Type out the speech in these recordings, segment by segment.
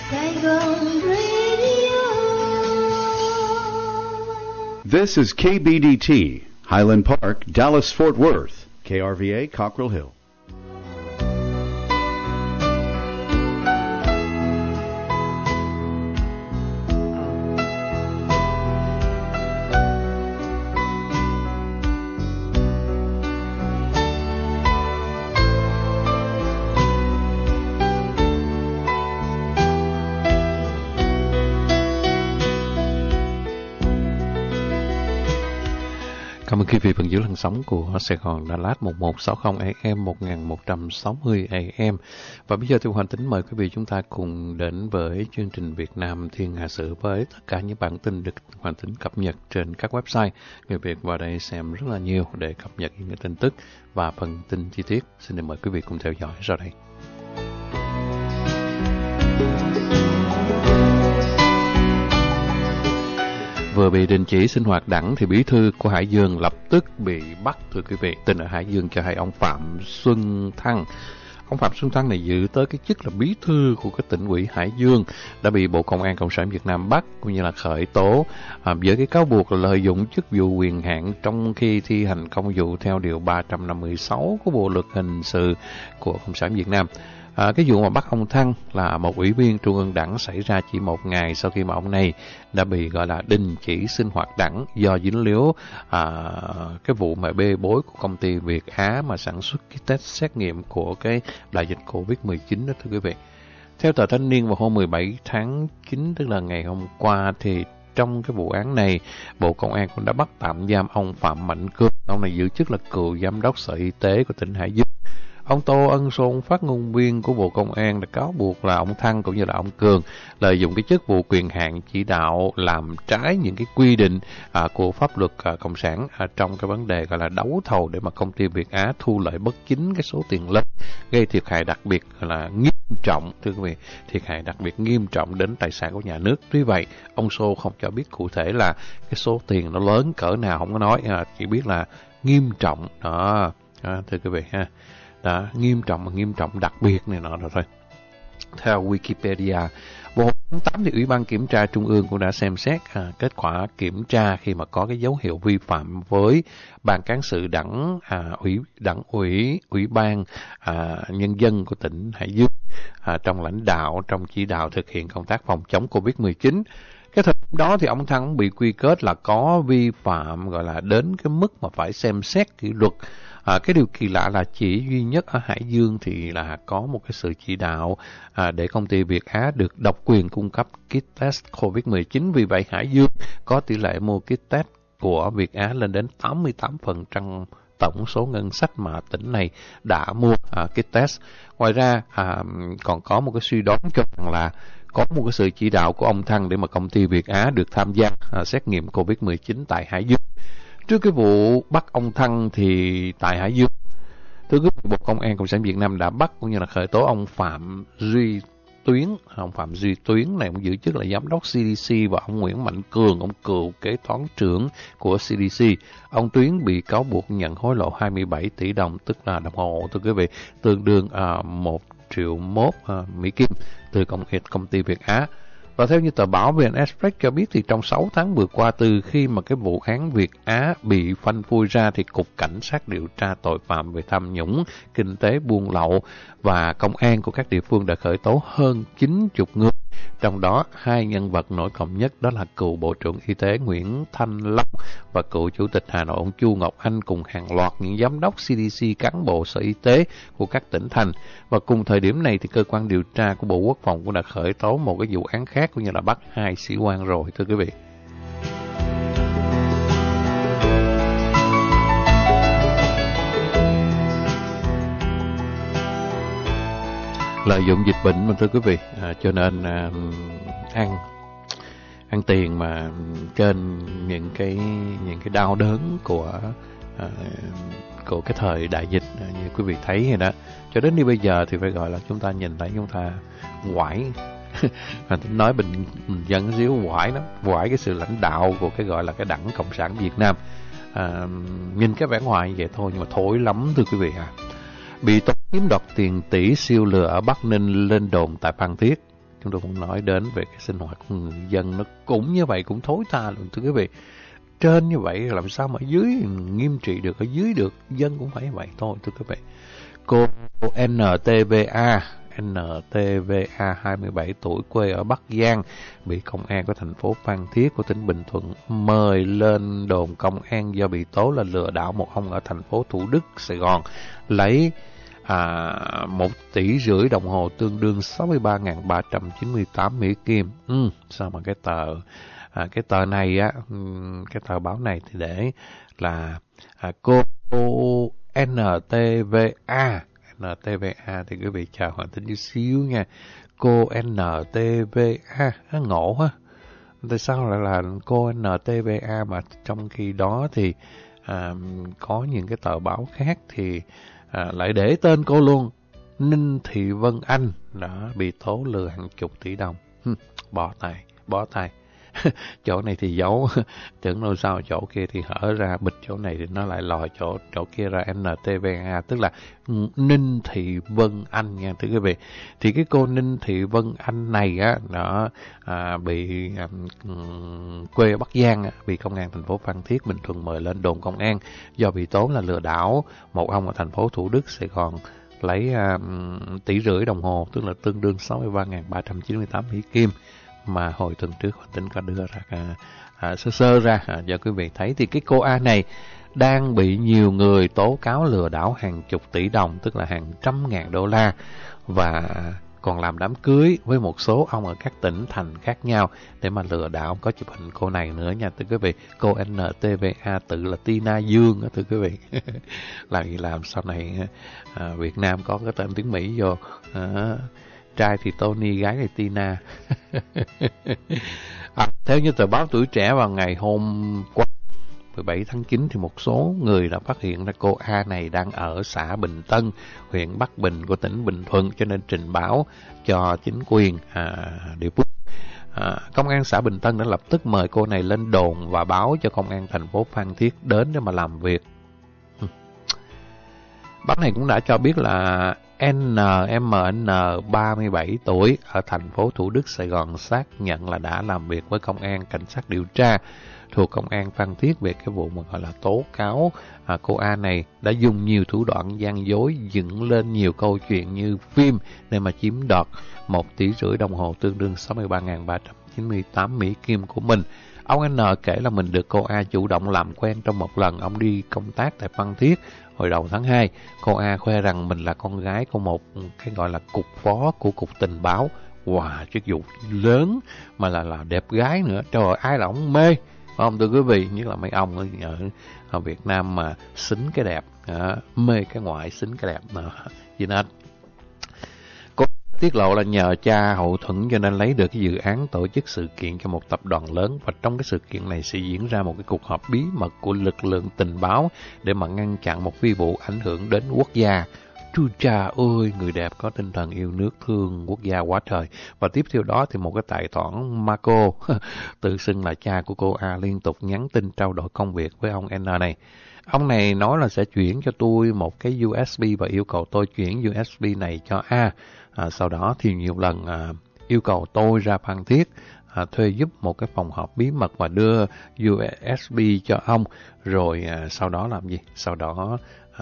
Saigon Radio. This is KBDT, Highland Park, Dallas-Fort Worth, KRVA, Cockrell Hill. Cảm ơn quý vị vẫn giữ làn sóng của Sài Gòn Đà Lạt 1160 AM 1160 AM. Và bây giờ thì Hoàng Tính mời quý vị chúng ta cùng đến với chương trình Việt Nam Thiên Hạ Sử với tất cả những bản tin được Hoàng Tính cập nhật trên các website. Người Việt vào đây xem rất là nhiều để cập nhật những tin tức và phần tin chi tiết. Xin mời quý vị cùng theo dõi sau đây. Vừa bị đình chỉ sinh hoạt đảng thì bí thư của Hải Dương lập tức bị bắt, thưa quý vị. Tin ở Hải Dương cho hay ông Phạm Xuân Thăng. Ông Phạm Xuân Thăng này giữ tới cái chức là bí thư của cái tỉnh ủy Hải Dương đã bị Bộ Công an Cộng sản Việt Nam bắt cũng như là khởi tố với cái cáo buộc là lợi dụng chức vụ quyền hạn trong khi thi hành công vụ theo điều 356 của Bộ luật hình sự của Cộng sản Việt Nam. Cái vụ mà bắt ông Thăng là một ủy viên Trung ương Đảng xảy ra chỉ một ngày sau khi mà ông này đã bị gọi là đình chỉ sinh hoạt đảng do dính líu cái vụ mà bê bối của công ty Việt Á mà sản xuất cái test xét nghiệm của cái đại dịch Covid-19 đó, thưa quý vị. Theo tờ Thanh niên vào hôm 17 tháng 9, tức là ngày hôm qua, thì trong cái vụ án này, Bộ Công an cũng đã bắt tạm giam ông Phạm Mạnh Cương. Ông này giữ chức là cựu giám đốc Sở Y tế của tỉnh Hải Dương. Ông Tô Ân Sôn, phát ngôn viên của Bộ Công an, đã cáo buộc là ông Thăng cũng như là ông Cường lợi dụng cái chức vụ quyền hạn chỉ đạo làm trái những cái quy định của pháp luật cộng sản trong cái vấn đề gọi là đấu thầu để mà công ty Việt Á thu lợi bất chính cái số tiền lớn, gây thiệt hại đặc biệt là nghiêm trọng, thưa quý vị, thiệt hại đặc biệt nghiêm trọng đến tài sản của nhà nước. Tuy vậy, ông Sô không cho biết cụ thể là cái số tiền nó lớn cỡ nào, không có nói, chỉ biết là nghiêm trọng đó, thưa quý vị ha. Đã nghiêm trọng mà nghiêm trọng đặc biệt này nọ rồi thôi. Theo Wikipedia, vào tháng 8 thì Ủy ban Kiểm tra Trung ương cũng đã xem xét kết quả kiểm tra khi mà có cái dấu hiệu vi phạm với ban cán sự đảng ủy ban nhân dân của tỉnh Hải Dương trong lãnh đạo, trong chỉ đạo thực hiện công tác phòng chống Covid-19. Cái thời điểm đó thì ông Thăng bị quy kết là có vi phạm gọi là đến cái mức mà phải xem xét kỷ luật. Cái điều kỳ lạ là chỉ duy nhất ở Hải Dương thì là có một cái sự chỉ đạo để công ty Việt Á được độc quyền cung cấp kit test Covid-19. Vì vậy Hải Dương có tỷ lệ mua kit test của Việt Á lên đến 88% tổng số ngân sách mà tỉnh này đã mua kit test. Ngoài ra còn có một cái suy đoán cho rằng là có một cái sự chỉ đạo của ông Thăng để mà công ty Việt Á được tham gia xét nghiệm Covid-19 tại Hải Dương. Trước cái vụ bắt ông Thăng thì tại Hải Dương, thưa quý vị, Bộ Công an Cộng sản Việt Nam đã bắt cũng như là khởi tố ông Phạm Duy Tuyến. Ông Phạm Duy Tuyến này cũng giữ chức là giám đốc CDC, và ông Nguyễn Mạnh Cường, ông cựu kế toán trưởng của CDC. Ông Tuyến bị cáo buộc nhận hối lộ 27 tỷ đồng, tức là đồng hồ, thưa quý vị, tương đương 1,1 triệu Mỹ Kim từ công ty Việt Á. Và theo như tờ báo VN Express cho biết thì trong 6 tháng vừa qua, từ khi mà cái vụ án Việt Á bị phanh phui ra thì Cục Cảnh sát điều tra tội phạm về tham nhũng, kinh tế buôn lậu và công an của các địa phương đã khởi tố hơn 90 người. Trong đó, 2 nhân vật nổi cộng nhất đó là cựu Bộ trưởng Y tế Nguyễn Thanh Long và cựu Chủ tịch Hà Nội ông Chu Ngọc Anh, cùng hàng loạt những giám đốc CDC, cán bộ Sở Y tế của các tỉnh thành. Và cùng thời điểm này thì cơ quan điều tra của Bộ Quốc phòng cũng đã khởi tố một cái vụ án khác cũng như là bắt 2 sĩ quan rồi, thưa quý vị. Lợi dụng dịch bệnh mà thưa quý vị, cho nên ăn tiền mà trên những cái đau đớn của cái thời đại dịch như quý vị thấy rồi đó. Cho đến đi bây giờ thì phải gọi là chúng ta nhìn thấy chúng ta quải. Nói bình dân xíu, quải lắm, quải cái sự lãnh đạo của cái gọi là cái đảng Cộng sản Việt Nam. Nhìn cái vẻ ngoài vậy thôi nhưng mà thối lắm thưa quý vị Bị tố chiếm đoạt tiền tỷ siêu lừa ở Bắc Ninh lên đồn tại Phan Thiết. chúng tôi cũng nói đến về cái sinh hoạt của người dân, nó cũng như vậy, cũng thối tha luôn thưa quý vị. Trên như vậy làm sao mà dưới nghiêm trị được, ở dưới được, dân cũng phải vậy thôi thưa quý vị. Cô NTVA 27 tuổi, quê ở Bắc Giang, bị công an của thành phố Phan Thiết của tỉnh Bình Thuận mời lên đồn công an do bị tố là lừa đảo một ông ở thành phố Thủ Đức, Sài Gòn, lấy 1,5 tỷ đồng hồ, tương đương 63.398 Mỹ Kim. Sao mà cái tờ này á, cái tờ báo này thì để là cô NTVA thì quý vị chào Hoàng Tính chút xíu nha. Cô NTVA, ngộ ha. Tại sao lại là cô NTVA mà trong khi đó thì có những cái tờ báo khác thì lại để tên cô luôn. Ninh Thị Vân Anh đã bị tố lừa hàng chục tỷ đồng. Bó tay. Chỗ này thì giấu, tưởng đâu sao chỗ kia thì hở ra, bịch chỗ này thì nó lại lòi chỗ kia ra. NTVA tức là Ninh Thị Vân Anh nha thưa quý vị. Thì cái cô Ninh Thị Vân Anh này á, nó bị quê ở Bắc Giang, bị công an thành phố Phan Thiết, Bình Thuận mời lên đồn công an do bị tố là lừa đảo một ông ở thành phố Thủ Đức, Sài Gòn, lấy 1,5 tỷ đồng hồ, tức là tương đương 63.398 Mỹ Kim. Mà hồi tuần trước Hoàng Tính có đưa ra sơ ra cho quý vị thấy. Thì cái cô A này đang bị nhiều người tố cáo lừa đảo hàng chục tỷ đồng, tức là hàng trăm ngàn đô la, và còn làm đám cưới với một số ông ở các tỉnh thành khác nhau để mà lừa đảo. Có chụp hình cô này nữa nha thưa quý vị. Cô NTVA tự là Tina Dương đó thưa quý vị. làm sau này Việt Nam có cái tên tiếng Mỹ vô, trai thì Tony, gái thì Tina. Theo như tờ báo Tuổi Trẻ vào ngày hôm qua 17 tháng 9 thì một số người đã phát hiện ra cô A này đang ở xã Bình Tân, huyện Bắc Bình của tỉnh Bình Thuận, cho nên trình báo cho chính quyền địa phương. Công an xã Bình Tân đã lập tức mời cô này lên đồn và báo cho công an thành phố Phan Thiết đến để mà làm việc. Báo này cũng đã cho biết là NMN 37 tuổi ở thành phố Thủ Đức, Sài Gòn xác nhận là đã làm việc với công an cảnh sát điều tra thuộc công an Phan Thiết về cái vụ mà gọi là tố cáo cô A này đã dùng nhiều thủ đoạn gian dối, dựng lên nhiều câu chuyện như phim để mà chiếm đoạt 1,5 tỷ đồng hồ, tương đương 63.398 Mỹ Kim của mình. Ông N kể là mình được cô A chủ động làm quen trong một lần ông đi công tác tại Phan Thiết hồi đầu tháng 2. Cô A khoe rằng mình là con gái của một cái gọi là cục phó của cục tình báo. Wow, chức vụ lớn mà là đẹp gái nữa. Trời ơi, ai là ông mê. Không thưa quý vị, nhất là mấy ông ở Việt Nam mà xính cái đẹp, mê cái ngoại, xính cái đẹp gì hết. Cô tiết lộ là nhờ cha hậu thuẫn cho nên lấy được cái dự án tổ chức sự kiện cho một tập đoàn lớn, và trong cái sự kiện này sẽ diễn ra một cái cuộc họp bí mật của lực lượng tình báo để mà ngăn chặn một phi vụ ảnh hưởng đến quốc gia. Chu cha ơi, người đẹp có tinh thần yêu nước thương quốc gia quá trời. Và tiếp theo đó thì một cái tài khoản Marco tự xưng là cha của cô A liên tục nhắn tin trao đổi công việc với ông N này. Ông này nói là sẽ chuyển cho tôi một cái USB và yêu cầu tôi chuyển USB này cho A. Sau đó thì nhiều lần yêu cầu tôi ra Phan Thiết thuê giúp một cái phòng họp bí mật và đưa USB cho ông. Rồi sau đó làm gì? Sau đó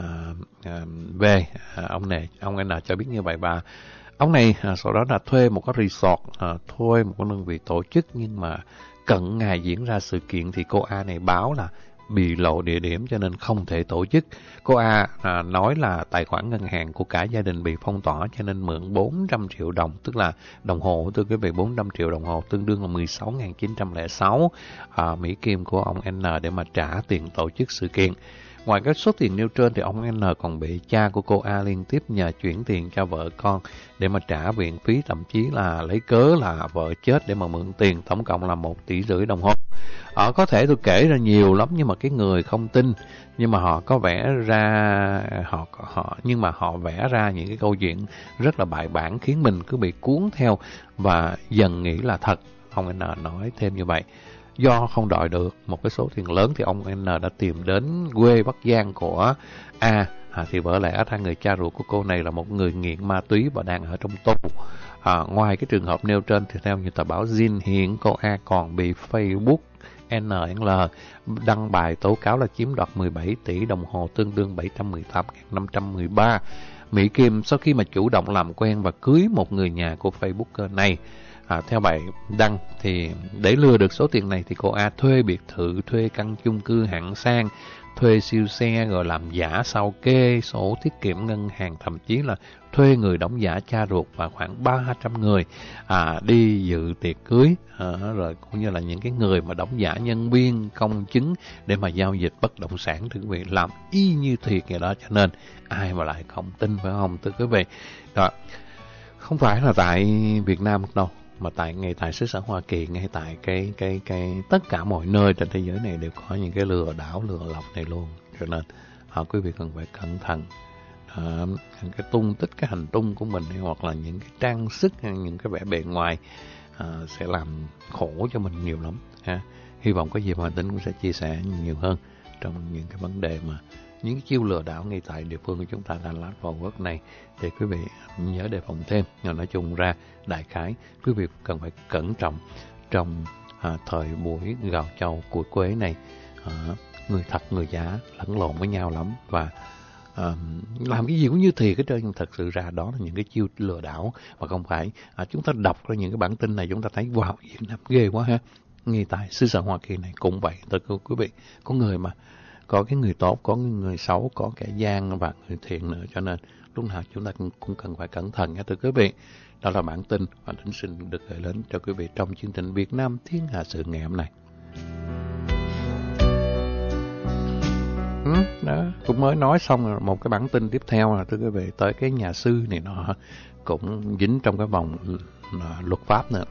về ông N cho biết như vậy. Và ông này sau đó là thuê một cái resort, thuê một cái đơn vị tổ chức, nhưng mà cận ngày diễn ra sự kiện thì cô A này báo là bị lộ địa điểm cho nên không thể tổ chức. Cô A nói là tài khoản ngân hàng của cả gia đình bị phong tỏa cho nên mượn 400 triệu đồng, tức là đồng hồ, tôi quý vị, 400 triệu đồng hồ tương đương là 16.906 Mỹ Kim của ông N để mà trả tiền tổ chức sự kiện. Ngoài các số tiền nêu trên thì ông N còn bị cha của cô A liên tiếp nhờ chuyển tiền cho vợ con để mà trả viện phí, thậm chí là lấy cớ là vợ chết để mà mượn tiền, tổng cộng là 1,5 tỷ đồng hồ. Có thể tôi kể ra nhiều lắm nhưng mà cái người không tin, nhưng mà họ có vẽ ra nhưng mà họ vẽ ra những cái câu chuyện rất là bài bản khiến mình cứ bị cuốn theo và dần nghĩ là thật. Ông N nói thêm như vậy. Do không đòi được một cái số tiền lớn thì ông N đã tìm đến quê Bắc Giang của A. Thì bởi lẽ ra người cha ruột của cô này là một người nghiện ma túy và đang ở trong tù. Ngoài cái trường hợp nêu trên thì theo như tờ báo Zin, hiện cô A còn bị Facebook NNL đăng bài tố cáo là chiếm đoạt 17 tỷ đồng hồ, tương đương 718.513 Mỹ Kim, sau khi mà chủ động làm quen và cưới một người nhà của Facebooker này. Theo bài đăng thì để lừa được số tiền này thì cô A thuê biệt thự, thuê căn chung cư hạng sang, thuê siêu xe, rồi làm giả sao kê, sổ tiết kiệm ngân hàng, thậm chí là thuê người đóng giả cha ruột và khoảng 300 người đi dự tiệc cưới, rồi cũng như là những cái người mà đóng giả nhân viên, công chứng để mà giao dịch bất động sản, thưa quý vị, làm y như thiệt vậy đó, cho nên ai mà lại không tin, phải không thưa quý vị? Đó, không phải là tại Việt Nam đâu, mà ngay tại xứ sở Hoa Kỳ, ngay tại cái tất cả mọi nơi trên thế giới này đều có những cái lừa đảo, lừa lọc này luôn. Cho nên quý vị cần phải cẩn thận. Cái tung tích, cái hành tung của mình, hoặc là những cái trang sức hay những cái vẻ bề ngoài sẽ làm khổ cho mình nhiều lắm ha. Hy vọng có gì mà Tính cũng sẽ chia sẻ nhiều hơn trong những cái vấn đề mà những cái chiêu lừa đảo ngay tại địa phương của chúng ta, Đà Lạt Fort Worth này, để quý vị nhớ đề phòng thêm. Nhưng nói chung ra, đại khái quý vị cần phải cẩn trọng trong thời buổi gạo châu củi quế này. Người thật người giả lẫn lộn với nhau lắm, và làm cái gì cũng như thiệt hết trơn, nhưng thật sự ra đó là những cái chiêu lừa đảo. Và không phải chúng ta đọc ra những cái bản tin này chúng ta thấy wow, Việt Nam ghê quá ha. Ngay tại xứ sở Hoa Kỳ này cũng vậy, thưa quý vị, có người mà có cái người tốt, có người xấu, có kẻ gian và người thiện nữa, cho nên lúc nào chúng ta cũng cần phải cẩn thận nha thưa quý vị. Đó là bản tin và Tính xin được gửi đến cho quý vị trong chương trình Việt Nam Thiên Hà Sự ngày hôm nay. Đó, cũng mới nói xong rồi một cái bản tin tiếp theo là thưa quý vị, tới cái nhà sư này nọ cũng dính trong cái vòng luật pháp nữa.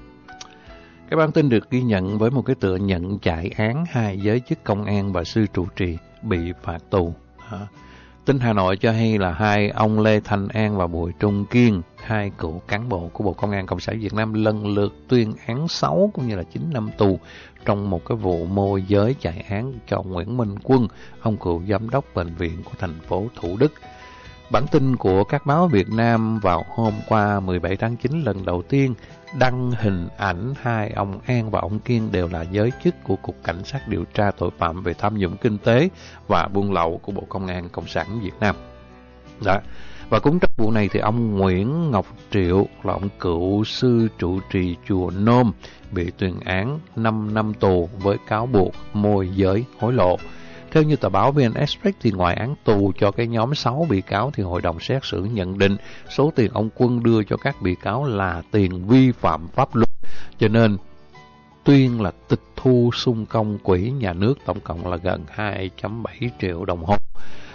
Cái bản tin được ghi nhận với một cái tựa nhận chạy án 2 giới chức công an và sư trụ trì bị phạt tù. Tin Hà Nội cho hay là 2 ông Lê Thanh An và Bùi Trung Kiên, 2 cựu cán bộ của Bộ Công an Cộng sản Việt Nam lần lượt tuyên án 6 cũng như là 9 năm tù trong một cái vụ môi giới chạy án cho Nguyễn Minh Quân, ông cựu giám đốc bệnh viện của thành phố Thủ Đức. Bản tin của các báo Việt Nam vào hôm qua 17 tháng 9 lần đầu tiên đăng hình ảnh 2 ông An và ông Kiên đều là giới chức của Cục Cảnh sát điều tra tội phạm về tham nhũng kinh tế và buôn lậu của Bộ Công an Cộng sản Việt Nam. Đó. Và cũng trong vụ này thì ông Nguyễn Ngọc Triệu là ông cựu sư trụ trì chùa Nôm bị tuyên án 5 năm tù với cáo buộc môi giới hối lộ. Theo như tờ báo VN Express thì ngoài án tù cho cái nhóm 6 bị cáo thì hội đồng xét xử nhận định số tiền ông Quân đưa cho các bị cáo là tiền vi phạm pháp luật, cho nên tuyên là tịch thu xung công quỹ nhà nước tổng cộng là gần 2.7 triệu đồng hồ.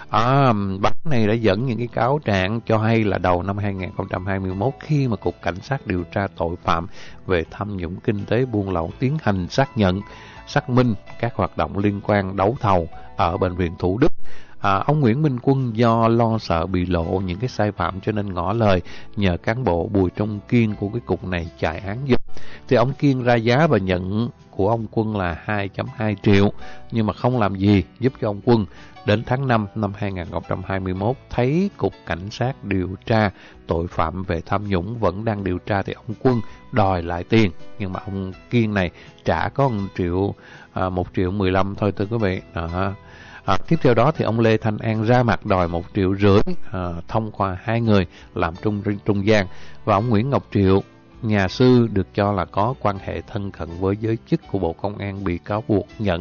Báo này đã dẫn những cái cáo trạng cho hay là đầu năm 2021 khi mà Cục Cảnh sát điều tra tội phạm về tham nhũng kinh tế buôn lậu tiến hành xác minh các hoạt động liên quan đấu thầu ở Bệnh viện Thủ Đức. Ông Nguyễn Minh Quân do lo sợ bị lộ những cái sai phạm cho nên ngỏ lời nhờ cán bộ Bùi Trung Kiên của cái cục này chạy án giúp. Thì ông Kiên ra giá và nhận của ông Quân là 2.2 triệu nhưng mà không làm gì giúp cho ông Quân. Đến tháng 5 năm 2021 thấy Cục Cảnh sát điều tra tội phạm về tham nhũng vẫn đang điều tra thì ông Quân đòi lại tiền, nhưng mà ông Kiên này trả có 1,15 triệu thôi thưa quý vị. Tiếp theo đó thì ông Lê Thanh An ra mặt đòi 1,5 triệu thông qua 2 người làm trung gian, và ông Nguyễn Ngọc Triệu, nhà sư được cho là có quan hệ thân cận với giới chức của Bộ Công an, bị cáo buộc nhận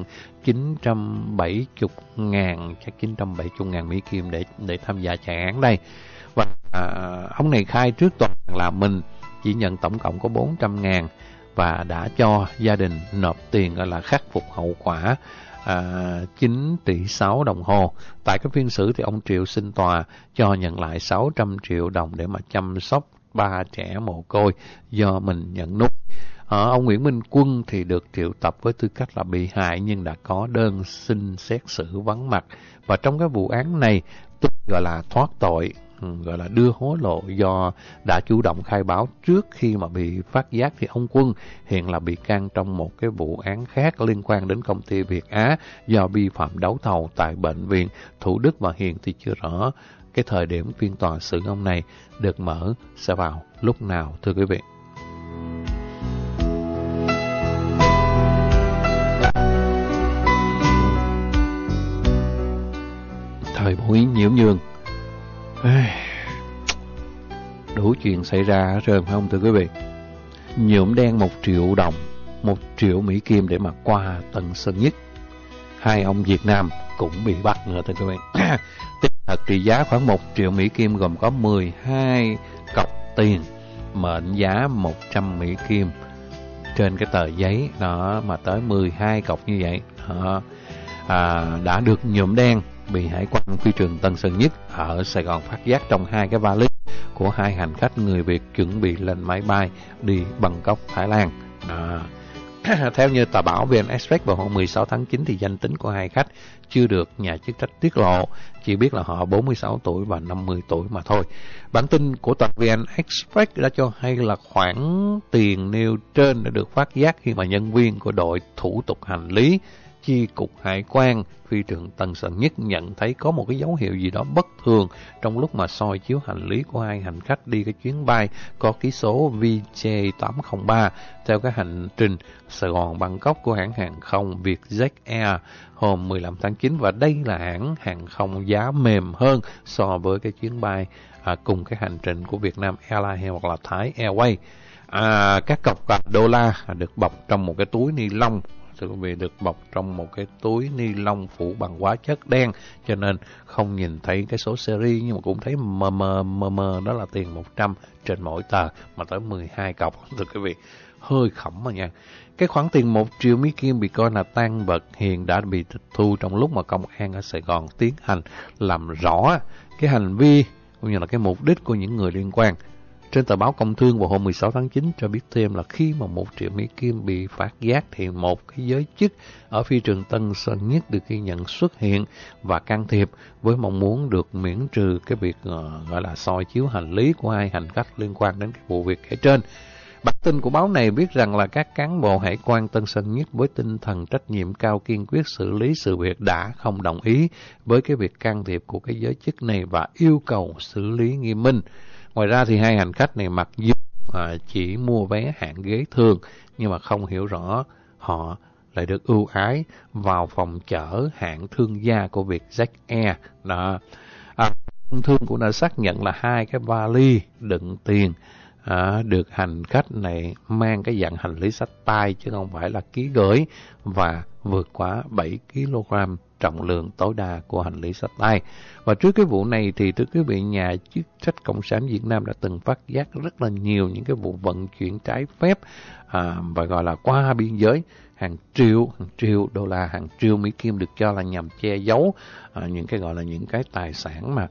970.000 Mỹ Kim để tham gia chạy án đây. Và ông này khai trước tòa là mình chỉ nhận tổng cộng có 400.000 và đã cho gia đình nộp tiền gọi là khắc phục hậu quả 9 tỷ 6 đồng hồ. Tại cái phiên xử thì ông Triệu xin tòa cho nhận lại 600 triệu đồng để mà chăm sóc 3 trẻ mồ côi do mình nhận nuôi. Ông Nguyễn Minh Quân thì được triệu tập với tư cách là bị hại nhưng đã có đơn xin xét xử vắng mặt. Và trong cái vụ án này tức gọi là thoát tội, gọi là đưa hối lộ do đã chủ động khai báo trước khi mà bị phát giác. Thì ông Quân hiện là bị can trong một cái vụ án khác liên quan đến công ty Việt Á do vi phạm đấu thầu tại Bệnh viện Thủ Đức, và hiện thì chưa rõ cái thời điểm phiên tòa xử ông này được mở sẽ vào lúc nào thưa quý vị? Thời buổi nhiễm nhường, đủ chuyện xảy ra hết trơn phải không thưa quý vị? Nhuộm đen 1 triệu đồng, 1 triệu Mỹ Kim để mà qua Tân Sơn Nhất. 2 ông Việt Nam cũng bị bắt nữa thưa quý vị. Tiền thật trị giá khoảng 1 triệu Mỹ Kim gồm có 12 cọc tiền mệnh giá 100 Mỹ Kim trên cái tờ giấy đó, mà tới 12 cọc như vậy đó, đã được nhuộm đen, bị hải quan phi trường Tân Sơn Nhất ở Sài Gòn phát giác trong 2 cái vali của 2 hành khách người Việt chuẩn bị lên máy bay đi Bangkok, Thái Lan. Theo như tờ báo VN Express vào hôm 16 tháng 9 thì danh tính của 2 khách chưa được nhà chức trách tiết lộ, chỉ biết là họ 46 tuổi và 50 tuổi mà thôi. Bản tin của tờ VN Express đã cho hay là khoản tiền nêu trên đã được phát giác khi mà nhân viên của đội thủ tục hành lý chi cục hải quan phi trường Tân Sơn Nhất nhận thấy có một cái dấu hiệu gì đó bất thường trong lúc mà soi chiếu hành lý của 2 hành khách đi cái chuyến bay có ký số VJ803 theo cái hành trình Sài Gòn Bangkok của hãng hàng không Vietjet Air hôm 15 tháng 9, và đây là hãng hàng không giá mềm hơn so với cái chuyến bay cùng cái hành trình của Vietnam Airlines hoặc là Thái Airways. Các cọc đô la được bọc trong một cái túi ni lông, được bọc trong một cái túi ni lông phủ bằng hóa chất đen, cho nên không nhìn thấy cái số series, nhưng mà cũng thấy mờ đó là tiền 100 trên mỗi tờ, mà tới 12 cọc thưa quý vị, hơi khẩm mà nha. Cái khoản tiền 1 triệu Mỹ Kim bị coi là tang vật hiện đã bị tịch thu trong lúc mà công an ở Sài Gòn tiến hành làm rõ cái hành vi cũng như là cái mục đích của những người liên quan. Trên tờ báo Công Thương vào hôm 16 tháng 9 cho biết thêm là khi mà 1 triệu Mỹ Kim bị phát giác thì một cái giới chức ở phi trường Tân Sơn Nhất được ghi nhận xuất hiện và can thiệp với mong muốn được miễn trừ cái việc gọi là soi chiếu hành lý của 2 hành khách liên quan đến cái vụ việc kể trên. Bản tin của báo này viết rằng là các cán bộ hải quan Tân Sơn Nhất với tinh thần trách nhiệm cao kiên quyết xử lý sự việc đã không đồng ý với cái việc can thiệp của cái giới chức này và yêu cầu xử lý nghiêm minh. Ngoài ra thì 2 hành khách này mặc dù chỉ mua vé hạng ghế thường nhưng mà không hiểu rõ họ lại được ưu ái vào phòng chở hạng thương gia của Vietjet Air. Công Thương cũng đã xác nhận là 2 cái vali đựng tiền được hành khách này mang cái dạng hành lý xách tay chứ không phải là ký gửi, và vượt quá 7 kg trọng lượng tối đa của hành lý xách tay. Và trước cái vụ này thì thưa quý vị, nhà chức trách Cộng sản Việt Nam đã từng phát giác rất là nhiều những cái vụ vận chuyển trái phép và gọi là qua biên giới hàng triệu đô la, hàng triệu Mỹ Kim được cho là nhằm che giấu những cái gọi là những cái tài sản mà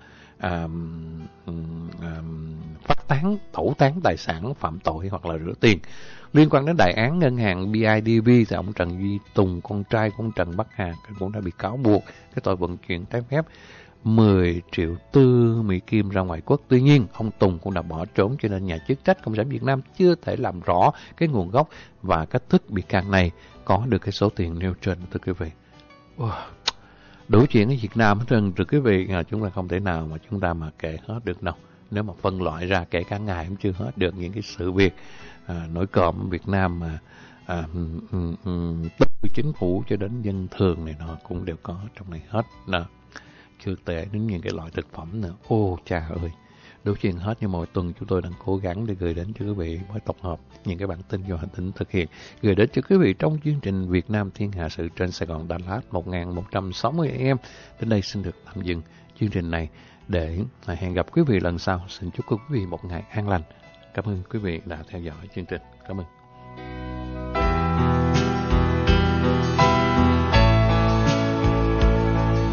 phát tán, tẩu tán tài sản phạm tội hoặc là rửa tiền. Liên quan đến đại án ngân hàng BIDV thì ông Trần Duy Tùng, con trai của ông Trần Bắc Hà, cũng đã bị cáo buộc cái tội vận chuyển trái phép 10 triệu tư Mỹ Kim ra ngoài quốc. Tuy nhiên, ông Tùng cũng đã bỏ trốn, cho nên nhà chức trách Cộng sản Việt Nam chưa thể làm rõ cái nguồn gốc và cách thức bị can này có được cái số tiền nêu trên thưa quý vị. Đủ chuyện ở Việt Nam hết trơn thưa quý vị, chúng ta không thể nào mà chúng ta mà kể hết được đâu. Nếu mà phân loại ra kể cả ngày cũng chưa hết được những cái sự việc nổi cộm ở Việt Nam mà từ chính phủ cho đến dân thường này nó cũng đều có trong này hết. Chưa tệ đến những cái loại thực phẩm nữa. Ô cha ơi, đủ chuyện hết, nhưng mỗi tuần chúng tôi đang cố gắng để gửi đến cho quý vị với tổng hợp những cái bản tin do hành tinh thực hiện, gửi đến cho quý vị trong chương trình Việt Nam Thiên Hạ Sự trên Sài Gòn Đà Lạt 1160 AM. Đến đây xin được tạm dừng chương trình này để hẹn gặp quý vị lần sau. Xin chúc quý vị một ngày an lành. Cảm ơn quý vị đã theo dõi chương trình. Cảm ơn.